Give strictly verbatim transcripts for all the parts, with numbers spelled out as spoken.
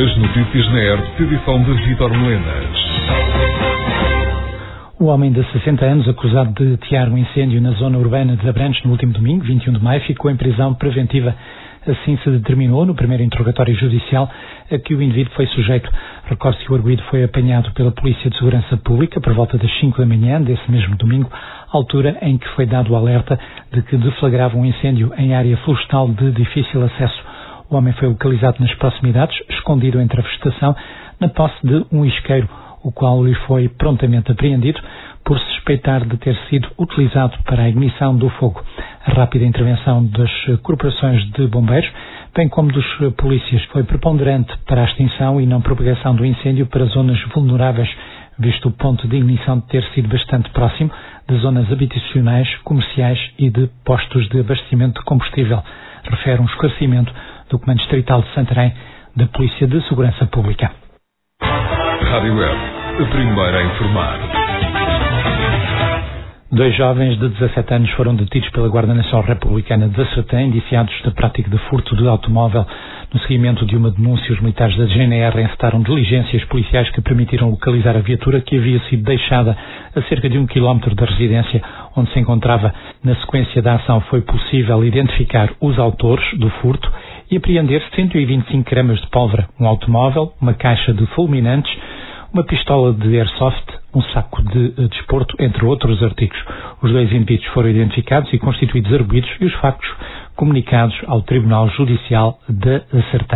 As notícias na R T P, edição de Vítor Melenas. O homem de sessenta anos, acusado de atear um incêndio na zona urbana de Abrantes no último domingo, vinte e um de maio, ficou em prisão preventiva. Assim se determinou no primeiro interrogatório judicial a que o indivíduo foi sujeito. Recorde-se que o arguido foi apanhado pela Polícia de Segurança Pública por volta das cinco da manhã desse mesmo domingo, altura em que foi dado o alerta de que deflagrava um incêndio em área florestal de difícil acesso. O homem foi localizado nas proximidades, escondido entre a vegetação, na posse de um isqueiro, o qual lhe foi prontamente apreendido por suspeitar de ter sido utilizado para a ignição do fogo. A rápida intervenção das corporações de bombeiros, bem como dos polícias, foi preponderante para a extinção e não propagação do incêndio para zonas vulneráveis, visto o ponto de ignição ter sido bastante próximo de zonas habitacionais, comerciais e de postos de abastecimento de combustível, refere um esclarecimento do Comando Distrital de Santarém da Polícia de Segurança Pública. Rádio Web, a primeira a informar. Dois jovens de dezassete anos foram detidos pela Guarda Nacional Republicana de Sertã, indiciados da prática de furto de automóvel. No seguimento de uma denúncia, os militares da G N R encetaram diligências policiais que permitiram localizar a viatura que havia sido deixada a cerca de um quilómetro da residência onde se encontrava. Na sequência da ação foi possível identificar os autores do furto e apreender cento e vinte e cinco gramas de pólvora, um automóvel, uma caixa de fulminantes, uma pistola de airsoft, um saco de desporto, entre outros artigos. Os dois indivíduos foram identificados e constituídos arguidos e os factos comunicados ao Tribunal Judicial de Sertã.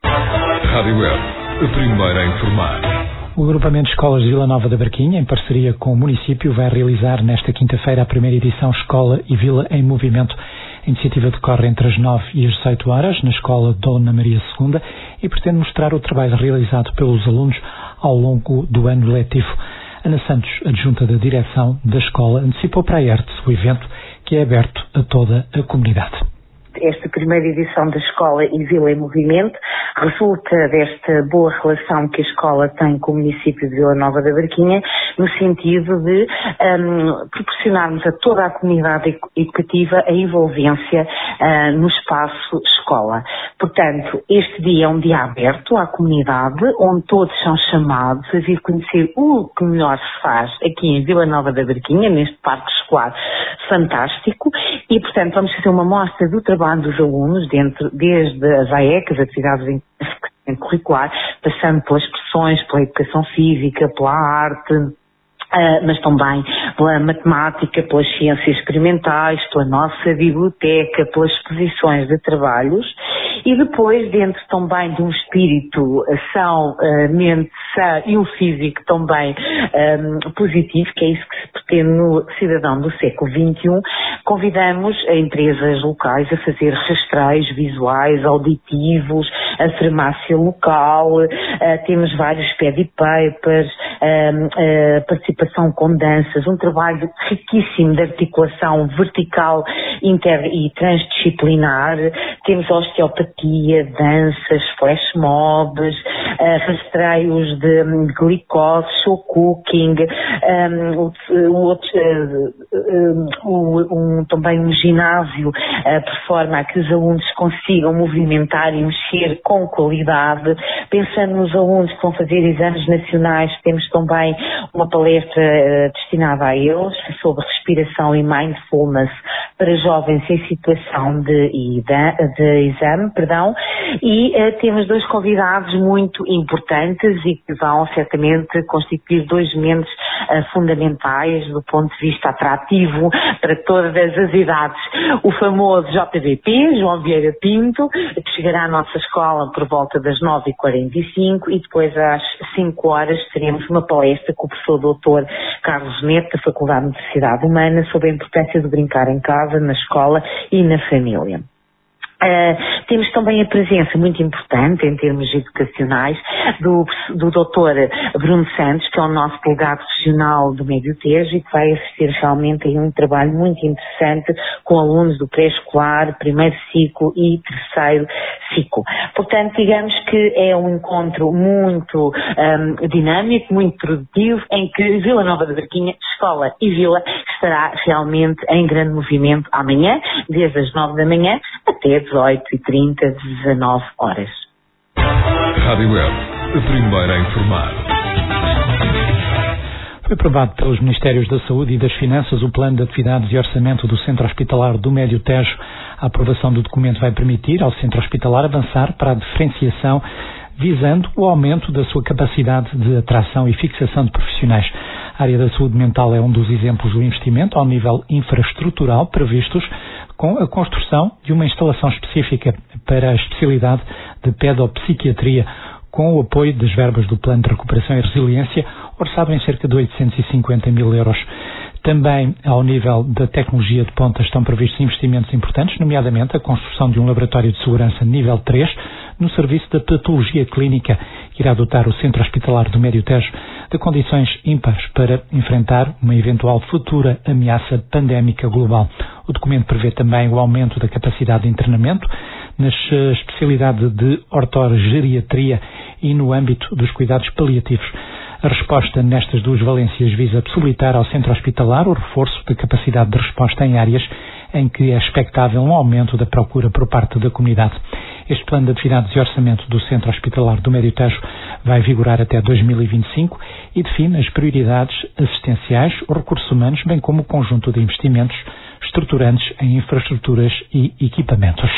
Rádio Web, a primeira a informar. O agrupamento de escolas de Vila Nova da Barquinha, em parceria com o município, vai realizar nesta quinta-feira a primeira edição Escola e Vila em Movimento. A iniciativa decorre entre as nove e as dezoito horas na Escola Dona Maria segunda e pretende mostrar o trabalho realizado pelos alunos ao longo do ano letivo. Ana Santos, adjunta da direção da escola, antecipou para a E R T o evento, que é aberto a toda a comunidade. Esta primeira edição da Escola e Vila em Movimento resulta desta boa relação que a escola tem com o município de Vila Nova da Barquinha, no sentido de um, proporcionarmos a toda a comunidade educativa a envolvência uh, no espaço escola. Portanto, este dia é um dia aberto à comunidade, onde todos são chamados a vir conhecer o que melhor se faz aqui em Vila Nova da Barquinha, neste parque escolar fantástico, e portanto vamos fazer uma mostra do trabalho dos alunos, dentro, desde as A E C, as atividades curricular, passando pelas expressões, pela educação física, pela arte, Uh, mas também pela matemática, pelas ciências experimentais, pela nossa biblioteca, pelas exposições de trabalhos e depois dentro também de um espírito ação, uh, mente sã e o físico também um, positivo, que é isso que se pretende no cidadão do século vinte e um, convidamos a empresas locais a fazer rastreios visuais, auditivos, a farmácia local, uh, temos vários pedipapers, uh, uh, participação com danças, um trabalho riquíssimo de articulação vertical, inter e transdisciplinar, temos osteopatia, danças, flash mobs, uh, rastreios de, de glicose, show cooking, um, um, um, um, também um ginásio, uh, por forma a que os alunos consigam movimentar e mexer com qualidade. Pensando nos alunos que vão fazer exames nacionais, temos também uma palestra destinada a eles sobre respiração e mindfulness para jovens em situação de, de exame, perdão, e uh, temos dois convidados muito importantes e que vão certamente constituir dois momentos uh, fundamentais do ponto de vista atrativo para todas as idades. O famoso J V P, João Vieira Pinto, que chegará à nossa escola por volta das nove e quarenta e cinco e depois às cinco horas teremos uma palestra com o professor doutor Carlos Neto, da Faculdade de Diversidade Humana, sobre a importância de brincar em casa, na escola e na família. Uh, temos também a presença muito importante em termos educacionais do, do doutor Bruno Santos, que é o nosso delegado regional do Médio Tejo e que vai assistir realmente a um trabalho muito interessante com alunos do pré-escolar, primeiro ciclo e terceiro ciclo. Portanto, digamos que é um encontro muito um, dinâmico, muito produtivo, em que Vila Nova da Barquinha, escola e vila, estará realmente em grande movimento amanhã, desde as nove da manhã até dezoito e trinta, dezenove horas. Rádio Web, a primeira a informar. Foi aprovado pelos Ministérios da Saúde e das Finanças o Plano de Atividades e Orçamento do Centro Hospitalar do Médio Tejo. A aprovação do documento vai permitir ao Centro Hospitalar avançar para a diferenciação, visando o aumento da sua capacidade de atração e fixação de profissionais. A área da saúde mental é um dos exemplos do investimento ao nível infraestrutural previstos, com a construção de uma instalação específica para a especialidade de pedopsiquiatria, com o apoio das verbas do Plano de Recuperação e Resiliência, orçado em cerca de oitocentos e cinquenta mil euros. Também, ao nível da tecnologia de ponta, estão previstos investimentos importantes, nomeadamente a construção de um laboratório de segurança nível três no serviço da patologia clínica, que irá dotar o Centro Hospitalar do Médio Tejo de condições ímpares para enfrentar uma eventual futura ameaça pandémica global. O documento prevê também o aumento da capacidade de internamento nas especialidades de ortogeriatria e no âmbito dos cuidados paliativos. A resposta nestas duas valências visa possibilitar ao centro hospitalar o reforço da capacidade de resposta em áreas em que é expectável um aumento da procura por parte da comunidade. Este plano de atividades e orçamento do Centro Hospitalar do Médio Tejo vai vigorar até dois mil e vinte e cinco e define as prioridades assistenciais, os recursos humanos, bem como o conjunto de investimentos estruturantes em infraestruturas e equipamentos.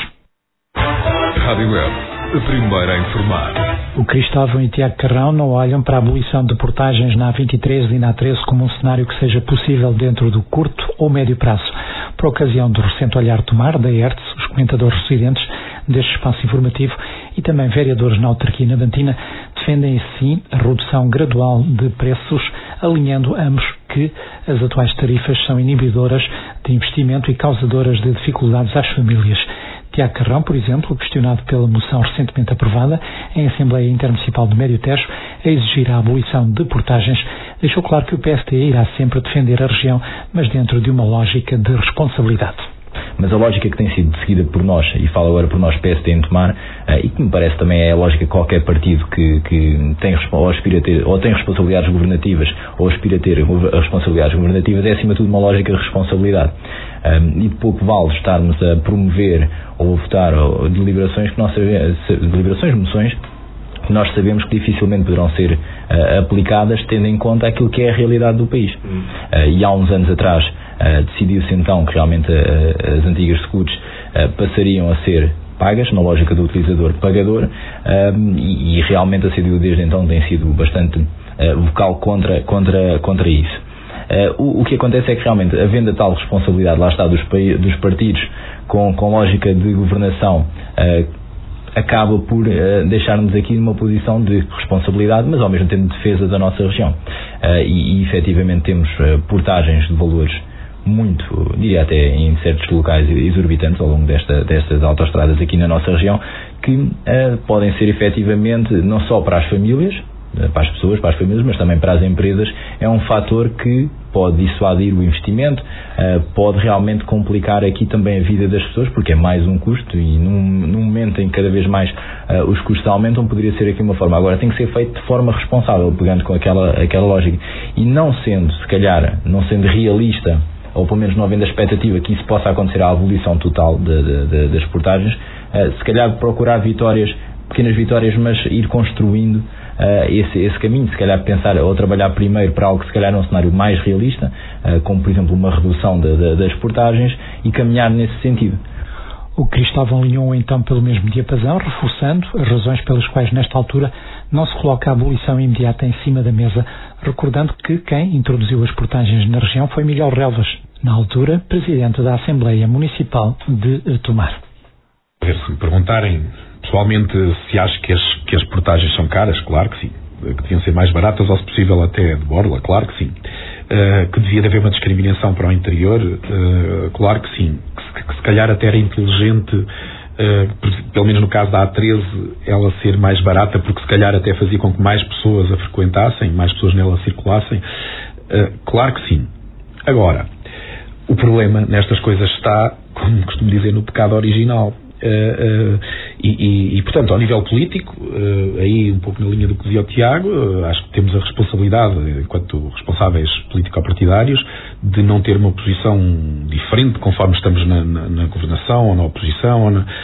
Rádio Web, a primeira a informar. O Cristóvão e Tiago Carrão não olham para a abolição de portagens na A vinte e três e na A treze como um cenário que seja possível dentro do curto ou médio prazo. Por ocasião do recente Olhar Tomar, da E R T S, os comentadores residentes deste espaço informativo e também vereadores na autarquia navantina defendem assim a redução gradual de preços, alinhando ambos que as atuais tarifas são inibidoras de investimento e causadoras de dificuldades às famílias. Tiago Carrão, por exemplo, questionado pela moção recentemente aprovada em Assembleia Intermunicipal do Médio Tejo a exigir a abolição de portagens, deixou claro que o P S D irá sempre defender a região, mas dentro de uma lógica de responsabilidade. Mas a lógica que tem sido seguida por nós, e falo agora por nós P S D em Tomar, e que me parece também é a lógica de qualquer partido que, que tem, ou, aspira a ter, ou tem responsabilidades governativas ou aspira a ter responsabilidades governativas, é acima de tudo uma lógica de responsabilidade. Um, e de pouco vale estarmos a promover ou a votar ou, deliberações, que nós sabemos, deliberações, moções, que nós sabemos que dificilmente poderão ser uh, aplicadas tendo em conta aquilo que é a realidade do país. Hum. Uh, e há uns anos atrás uh, decidiu-se então que realmente uh, as antigas scuts uh, passariam a ser pagas, na lógica do utilizador pagador, uh, e, e realmente a C D U desde então tem sido bastante uh, vocal contra, contra, contra isso. Uh, o, o que acontece é que realmente, havendo a tal responsabilidade, lá está, dos, dos partidos com, com lógica de governação, uh, acaba por uh, deixar-nos aqui numa posição de responsabilidade, mas ao mesmo tempo de defesa da nossa região. Uh, e, e efetivamente temos uh, portagens de valores muito, diria até em certos locais exorbitantes ao longo desta, destas autoestradas aqui na nossa região, que uh, podem ser efetivamente não só para as famílias, para as pessoas, para as famílias, mas também para as empresas, é um fator que pode dissuadir o investimento, pode realmente complicar aqui também a vida das pessoas, porque é mais um custo e num, num momento em que cada vez mais uh, os custos aumentam, poderia ser aqui uma forma. Agora tem que ser feito de forma responsável, pegando com aquela, aquela lógica, e não sendo, se calhar, não sendo realista, ou pelo menos não havendo a expectativa que isso possa acontecer à abolição total de, de, de, das portagens, uh, se calhar procurar vitórias, pequenas vitórias, mas ir construindo Uh, esse, esse caminho, se calhar pensar ou trabalhar primeiro para algo que se calhar é um cenário mais realista, uh, como por exemplo uma redução de, de, das portagens, e caminhar nesse sentido. O Cristóvão alinhou então pelo mesmo diapasão, reforçando as razões pelas quais nesta altura não se coloca a abolição imediata em cima da mesa, recordando que quem introduziu as portagens na região foi Miguel Relvas, na altura Presidente da Assembleia Municipal de Tomar. Se me perguntarem pessoalmente se acho que as, que as portagens são caras, claro que sim. Que deviam ser mais baratas ou, se possível, até de borla, claro que sim. Uh, que devia haver uma discriminação para o interior, uh, claro que sim. Que, que se calhar até era inteligente, uh, pelo menos no caso da A treze, ela ser mais barata, porque se calhar até fazia com que mais pessoas a frequentassem, mais pessoas nela circulassem. Uh, claro que sim. Agora, o problema nestas coisas está, como costumo dizer, no pecado original. Uh, uh, e, e, e, portanto, ao nível político, uh, aí um pouco na linha do que dizia o Tiago, uh, acho que temos a responsabilidade, enquanto responsáveis político-partidários, de não ter uma posição diferente conforme estamos na, na, na governação ou na oposição, ou na,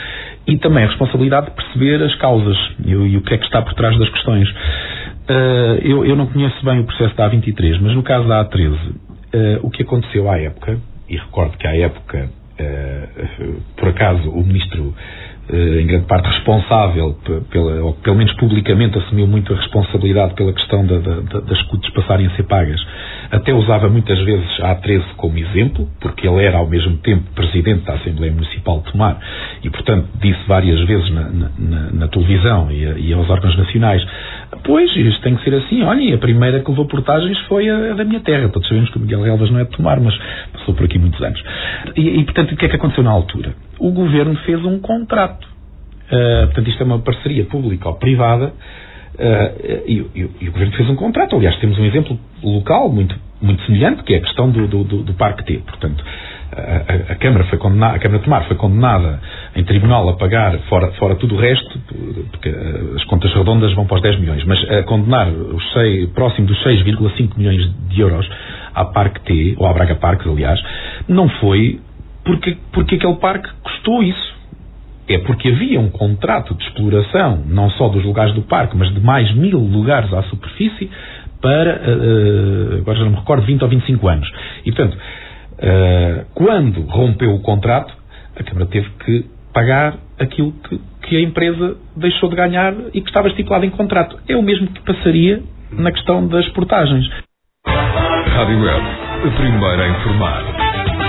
e também a responsabilidade de perceber as causas e, e o que é que está por trás das questões. Uh, eu, eu não conheço bem o processo da A vinte e três, mas no caso da A treze, uh, o que aconteceu à época, e recordo que à época, uh, por acaso, o Ministro, Uh, em grande parte responsável, pela, ou pelo menos publicamente assumiu muito a responsabilidade pela questão da, da, das escutas passarem a ser pagas. Até usava muitas vezes a A treze como exemplo, porque ele era ao mesmo tempo Presidente da Assembleia Municipal de Tomar e, portanto, disse várias vezes na, na, na televisão e, a, e aos órgãos nacionais: pois, isto tem que ser assim, olhem, a primeira que levou portagens foi a, a da minha terra. Todos sabemos que o Miguel Relvas não é de Tomar, mas passou por aqui muitos anos. E, e, portanto, o que é que aconteceu na altura? O Governo fez um contrato. Uh, portanto, isto é uma parceria pública ou privada, uh, e, e, e o Governo fez um contrato. Aliás, temos um exemplo local muito, muito semelhante, que é a questão do, do, do, do Parque T. Portanto, a, a, a, Câmara foi condenada, a Câmara de Tomar foi condenada em tribunal a pagar, fora, fora tudo o resto, porque as contas redondas vão para os dez milhões, mas a condenar os seis, próximo dos seis vírgula cinco milhões de euros à Parque T, ou à Braga Parques, aliás, não foi porque, porque aquele parque custou isso. É porque havia um contrato de exploração, não só dos lugares do parque, mas de mais mil lugares à superfície, para, uh, agora já não me recordo, vinte ou vinte e cinco anos. E, portanto, uh, quando rompeu o contrato, a Câmara teve que pagar aquilo que, que a empresa deixou de ganhar e que estava estipulado em contrato. É o mesmo que passaria na questão das portagens. Rádio Web, a primeira a informar.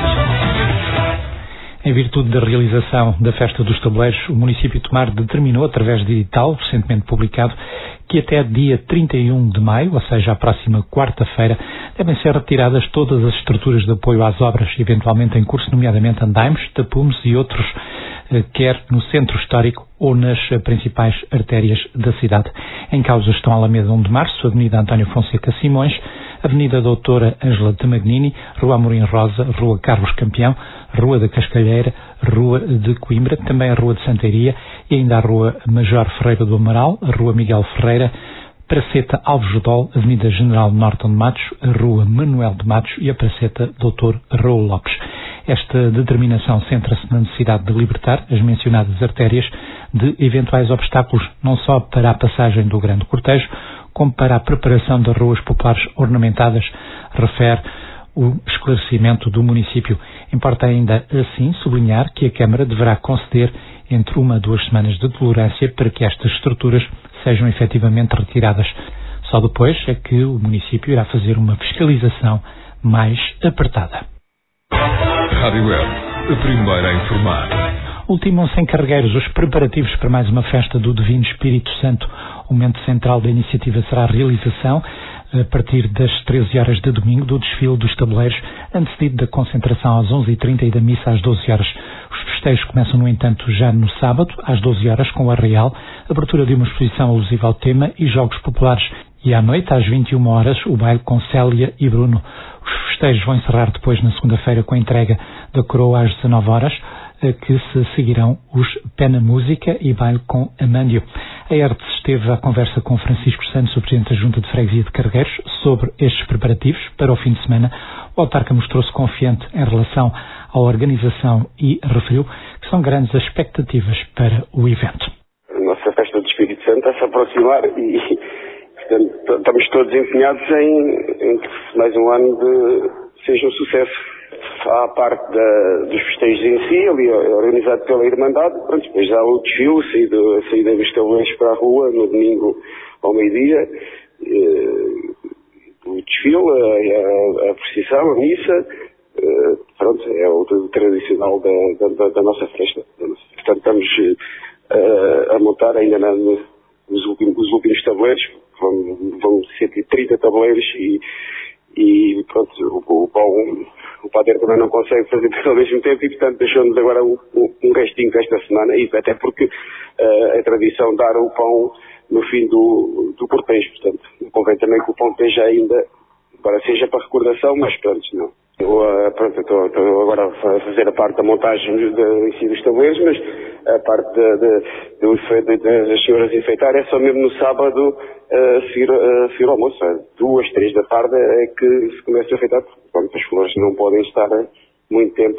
Em virtude da realização da Festa dos Tabuleiros, o município de Tomar determinou, através de edital recentemente publicado, que até dia trinta e um de maio, ou seja, a próxima quarta-feira, devem ser retiradas todas as estruturas de apoio às obras eventualmente em curso, nomeadamente andaimes, tapumes e outros, quer no centro histórico ou nas principais artérias da cidade. Em causa estão a Alameda um de Março, Avenida António Fonseca Simões, Avenida Doutora Ângela Tamagnini, Rua Amorim Rosa, Rua Carlos Campeão, Rua da Cascalheira, Rua de Coimbra, também a Rua de Santeiria e ainda a Rua Major Ferreira do Amaral, a Rua Miguel Ferreira, Praceta Alves Judol, Avenida General Norton de Matos, a Rua Manuel de Matos e a Praceta doutor Raul Lopes. Esta determinação centra-se na necessidade de libertar as mencionadas artérias de eventuais obstáculos, não só para a passagem do grande cortejo, como para a preparação das ruas populares ornamentadas, refere o esclarecimento do município. Importa ainda, assim, sublinhar que a Câmara deverá conceder entre uma a duas semanas de tolerância para que estas estruturas sejam efetivamente retiradas. Só depois é que o município irá fazer uma fiscalização mais apertada. Rádio Web, a primeira a informar. Ultimam-se em Carregueiros os preparativos para mais uma festa do Divino Espírito Santo. O momento central da iniciativa será a realização, a partir das treze horas de domingo, do desfile dos tabuleiros, antecedido da concentração às onze e trinta e da missa às doze horas. Os festejos começam, no entanto, já no sábado, às doze horas, com o arraial, abertura de uma exposição alusiva ao tema e jogos populares. E à noite, às vinte e uma horas, o baile com Célia e Bruno. Os festejos vão encerrar depois, na segunda-feira, com a entrega da coroa às dezanove horas, a que se seguirão os Pé na Música e baile com Amândio. A E R T S esteve à conversa com Francisco Santos, o Presidente da Junta de Freguesia de Carregueiros, sobre estes preparativos para o fim de semana. O autarca mostrou-se confiante em relação à organização e referiu que são grandes as expectativas para o evento. A nossa festa do Espírito Santo está a se aproximar e, portanto, estamos todos empenhados em, em que mais um ano de, seja um sucesso. Há a parte da, dos festejos em si, ali organizado pela Irmandade, pronto, depois há o desfile, a saída, a saída dos tabuleiros para a rua, no domingo ao meio-dia, o desfile, a, a, a procissão, a missa, pronto, é o, o tradicional da, da, da nossa festa. Portanto, estamos a, a montar ainda na, nos últimos, os últimos tabuleiros, vão, vão cento e trinta tabuleiros e, e pronto, o, o pão... O padeiro também não consegue fazer tudo ao mesmo tempo e, portanto, deixou-nos agora um, um restinho desta semana, e até porque uh, é tradição dar o pão no fim do, do cortejo. Portanto, convém também que o pão esteja ainda, para seja para recordação, mas pronto, não. Eu, uh, pronto, estou, estou agora a fazer a parte da montagem de, em si dos tabuleiros, mas a parte de, de, de, de, das senhoras enfeitar é só mesmo no sábado, a seguir, a seguir ao almoço. Duas, três da tarde é que se começa a enfeitar. Pronto, as flores não podem estar muito tempo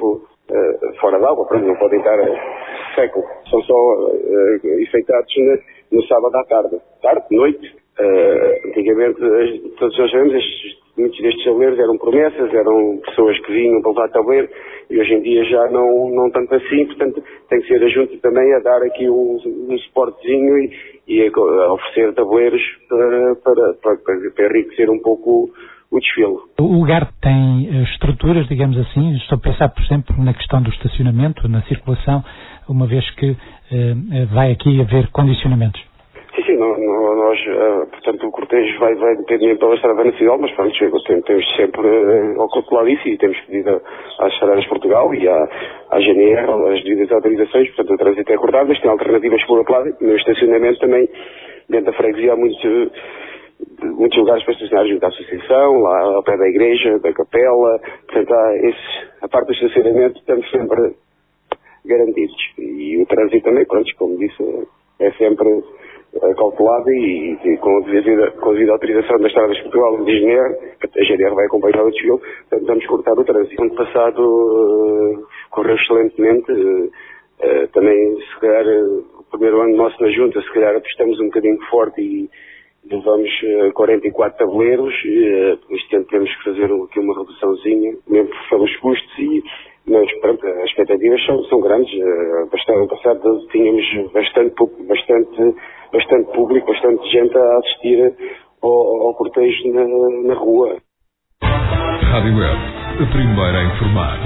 uh, fora d'água, pronto, não podem estar uh, seco. São só uh, enfeitados no, no sábado à tarde. Tarde, noite. Uh, antigamente, todos nós sabemos, estes, muitos destes tabuleiros eram promessas, eram pessoas que vinham para levar tabuleiro, e hoje em dia já não, não tanto assim, portanto tem que ser a Junta também a dar aqui um, um suportezinho e, e a, a oferecer tabuleiros para, para, para, para enriquecer um pouco o desfile. O lugar tem estruturas, digamos assim, estou a pensar, por exemplo, na questão do estacionamento, na circulação, uma vez que eh, vai aqui haver condicionamentos. Sim, sim, não, não, nós, uh, portanto, o cortejo vai, vai depender pela Estrada Nacional, mas pronto, temos, temos sempre uh, ao calcular isso e temos pedido às Estradas de Portugal e à, à G N R as devidas autorizações, portanto, o trânsito é acordado, mas tem alternativas por outro lado, no estacionamento também, dentro da freguesia há muito, muitos lugares para estacionar junto à associação, lá ao pé da igreja, da capela, portanto, há esse, a parte do estacionamento estamos sempre garantidos. E o trânsito também, pronto, como disse, é sempre calculado e, e com, a devida, com a devida autorização da Estrada de Portugal de G N R, a G N R vai acompanhar o desfile, portanto vamos cortar o trânsito. Ano passado uh, correu excelentemente, uh, uh, também se calhar uh, o primeiro ano nosso na Junta, se calhar apostamos um bocadinho forte e levamos uh, quarenta e quatro tabuleiros, uh, este ano temos que fazer aqui uma reduçãozinha, mesmo pelos custos, e, mas pronto, as expectativas são, são grandes. Uh, bastante, ano passado tínhamos bastante, bastante, bastante público, bastante gente a assistir ao, ao cortejo na, na rua. Rádio Web, a primeira a informar.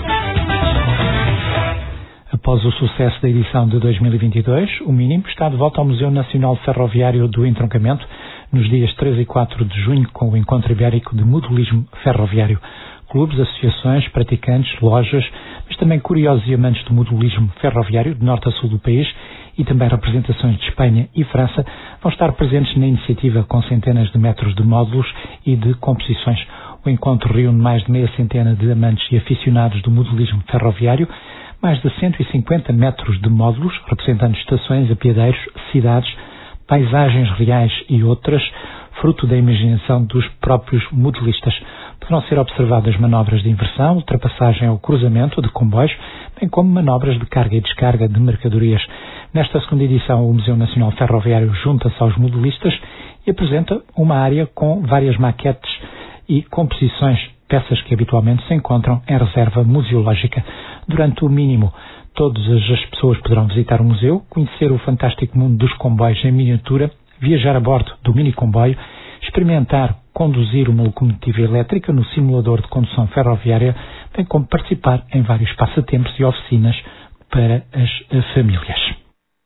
Após o sucesso da edição de dois mil e vinte e dois, o Mínimo está de volta ao Museu Nacional Ferroviário do Entroncamento nos dias três e quatro de junho com o Encontro Ibérico de Modelismo Ferroviário. Clubes, associações, praticantes, lojas, mas também curiosos e amantes do modelismo ferroviário de norte a sul do país e também representações de Espanha e França vão estar presentes na iniciativa com centenas de metros de módulos e de composições. O encontro reúne mais de meia centena de amantes e aficionados do modelismo ferroviário, mais de cento e cinquenta metros de módulos, representando estações, apiadeiros, cidades, paisagens reais e outras, fruto da imaginação dos próprios modelistas. Poderão ser observadas manobras de inversão, ultrapassagem ou cruzamento de comboios, bem como manobras de carga e descarga de mercadorias. Nesta segunda edição, o Museu Nacional Ferroviário junta-se aos modelistas e apresenta uma área com várias maquetes e composições, peças que habitualmente se encontram em reserva museológica. Durante o Mínimo, todas as pessoas poderão visitar o museu, conhecer o fantástico mundo dos comboios em miniatura, viajar a bordo do mini-comboio, experimentar conduzir uma locomotiva elétrica no simulador de condução ferroviária, bem como participar em vários passatempos e oficinas para as famílias.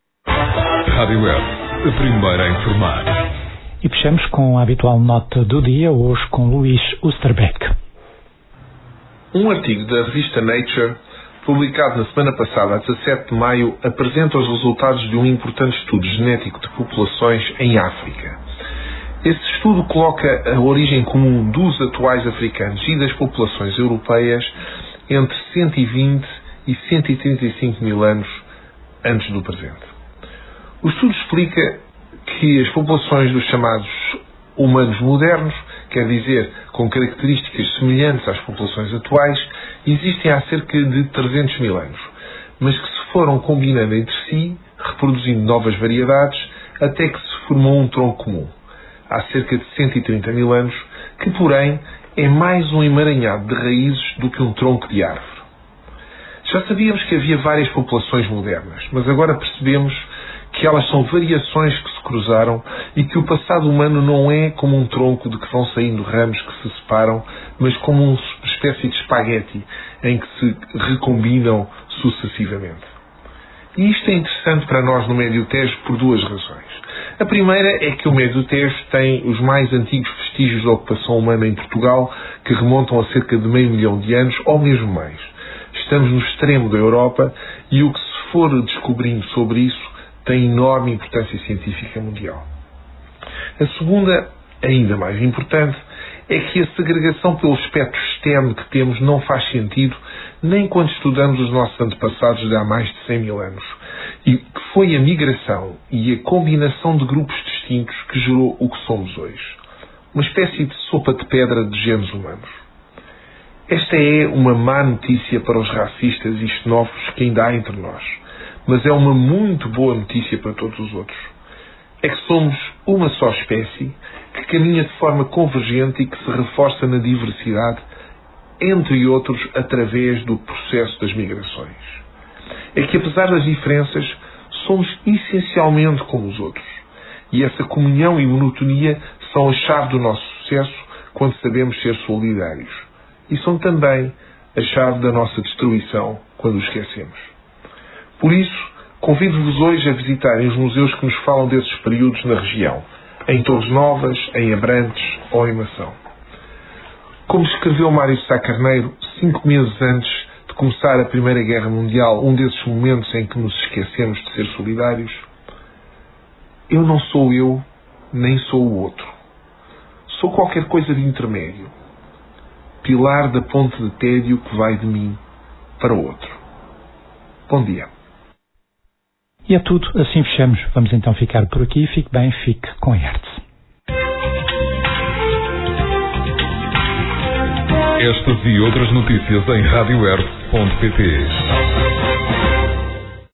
Rádio Web, a primeira a informar. E fechamos com a habitual nota do dia, hoje com Luís Usterbeck. Um artigo da revista Nature, publicado na semana passada, a dezassete de maio, apresenta os resultados de um importante estudo genético de populações em África. Esse estudo coloca a origem comum dos atuais africanos e das populações europeias entre cento e vinte e cento e trinta e cinco mil anos antes do presente. O estudo explica que as populações dos chamados humanos modernos, quer dizer, com características semelhantes às populações atuais, existem há cerca de trezentos mil anos, mas que se foram combinando entre si, reproduzindo novas variedades, até que se formou um tronco comum, há cerca de cento e trinta mil anos, que, porém, é mais um emaranhado de raízes do que um tronco de árvore. Já sabíamos que havia várias populações modernas, mas agora percebemos que elas são variações que se cruzaram e que o passado humano não é como um tronco de que vão saindo ramos que se separam, mas como uma espécie de espaguete em que se recombinam sucessivamente. E isto é interessante para nós no Médio Tejo por duas razões. A primeira é que o Médio Tejo tem os mais antigos vestígios da ocupação humana em Portugal, que remontam a cerca de meio milhão de anos, ou mesmo mais. Estamos no extremo da Europa e o que se for descobrindo sobre isso tem enorme importância científica mundial. A segunda, ainda mais importante, é que a segregação pelo espectro externo que temos não faz sentido nem quando estudamos os nossos antepassados de há mais de cem mil anos, e que foi a migração e a combinação de grupos distintos que gerou o que somos hoje. Uma espécie de sopa de pedra de genes humanos. Esta é uma má notícia para os racistas e xenófobos que ainda há entre nós, mas é uma muito boa notícia para todos os outros. É que somos uma só espécie que caminha de forma convergente e que se reforça na diversidade, entre outros, através do processo das migrações. É que, apesar das diferenças, somos essencialmente como os outros. E essa comunhão e monotonia são a chave do nosso sucesso quando sabemos ser solidários. E são também a chave da nossa destruição quando o esquecemos. Por isso, convido-vos hoje a visitarem os museus que nos falam desses períodos na região, em Torres Novas, em Abrantes ou em Mação. Como escreveu Mário Sá Carneiro, cinco meses antes de começar a Primeira Guerra Mundial, um desses momentos em que nos esquecemos de ser solidários, eu não sou eu, nem sou o outro. Sou qualquer coisa de intermédio. Pilar da ponte de tédio que vai de mim para o outro. Bom dia. E é tudo, assim fechamos. Vamos então ficar por aqui. Fique bem, fique com a Hertz. Estas e outras notícias em rádio hertz ponto pt.